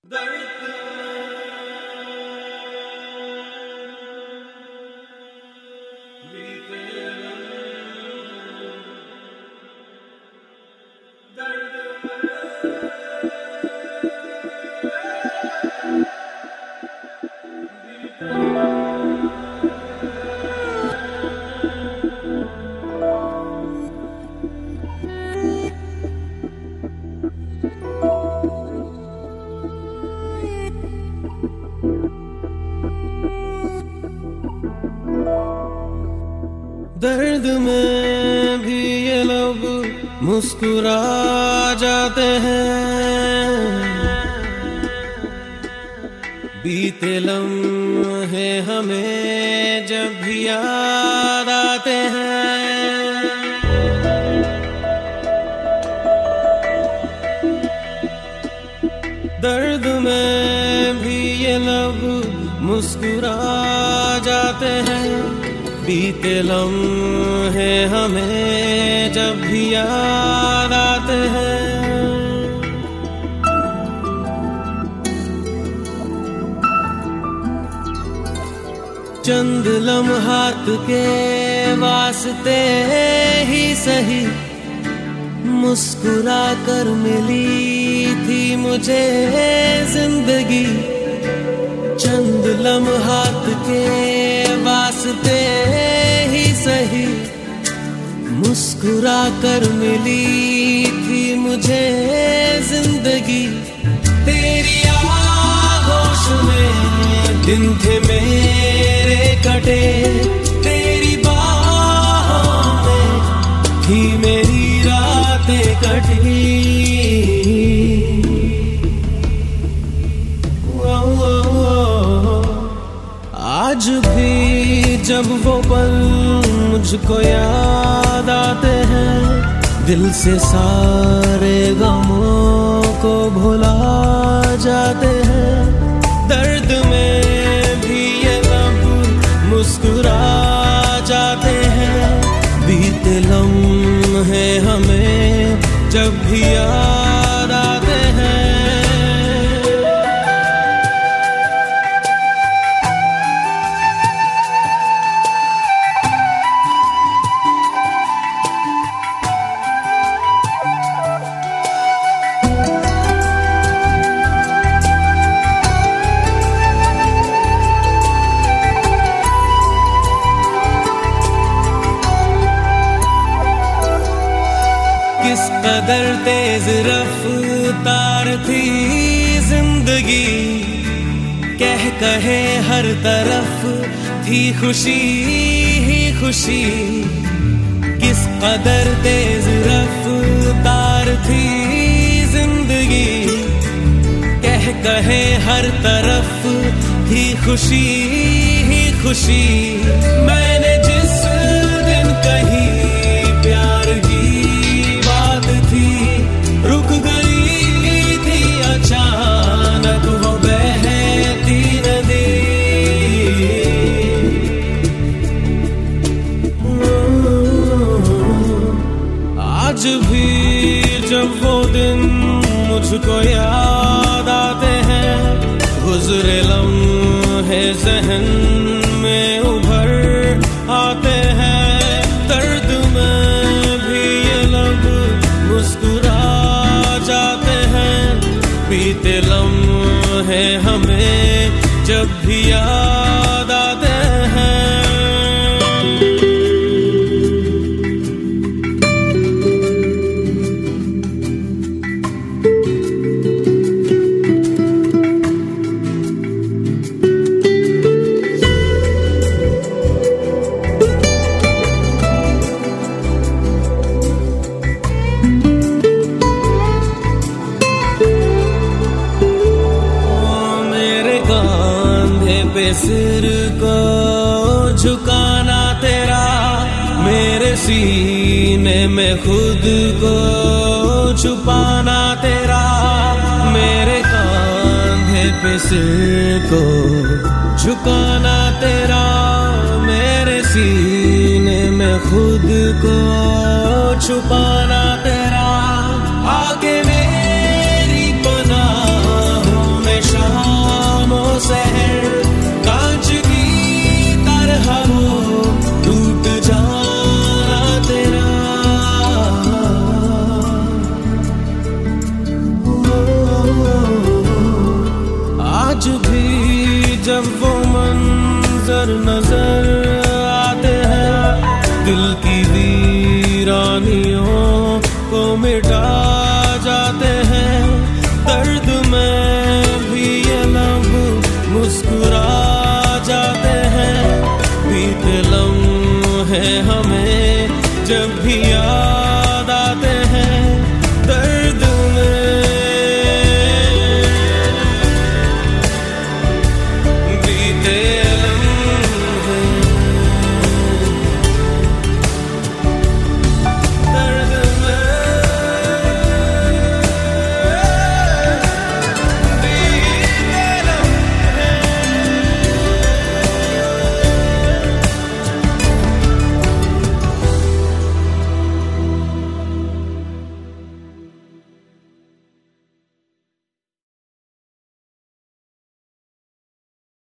दर्द में भी ये लब मुस्कुरा जाते हैं, बीते लम्हे हमें जब भी याद आते हैं। दर्द में भी ये लब मुस्कुरा जाते हैं, बीते लम्हे हमें जब भी याद आते हैं। चंद लम्हात के वास्ते ही सही मुस्कुरा कर मिली थी मुझे जिंदगी। चंद लम्हात के वास्ते ही सही मुस्कुरा कर मिली थी मुझे जिंदगी। तेरी आगोश में दिन थे मेरे कटे, तेरी बाहों में थी मेरी रातें कटी। आज भी जब वो पल मुझको याद आते हैं, दिल से सारे गमों को भुला जाते हैं। दर्द में भी ये लब मुस्कुरा जाते हैं, बीते लम्हे हमें जब भी याद आते हैं। किस कदर तेज रफ्तार थी जिंदगी, कह कहे हर तरफ थी खुशी ही खुशी। किस कदर तेज रफ्तार थी जिंदगी, कह कहे हर तरफ थी खुशी ही खुशी। मैंने जिस दिन कही प्यार की रुक गई थी अचानक वो बहती नदी। आज भी जब वो दिन मुझको याद आते हैं, गुजरे लम्हे ज़हन में उभर आते हैं। दर्द में भी ये लब मुस्कुरा जाते हैं, बीते लम्हे हमें जब भी याद आते हैं। सिर को झुकाना तेरा, मेरे सीने में खुद को छुपाना तेरा। मेरे कांधे पे सिर को झुकाना तेरा, मेरे सीने में खुद को छुपाना तेरा। आगे मेरी पनाहों में नजर न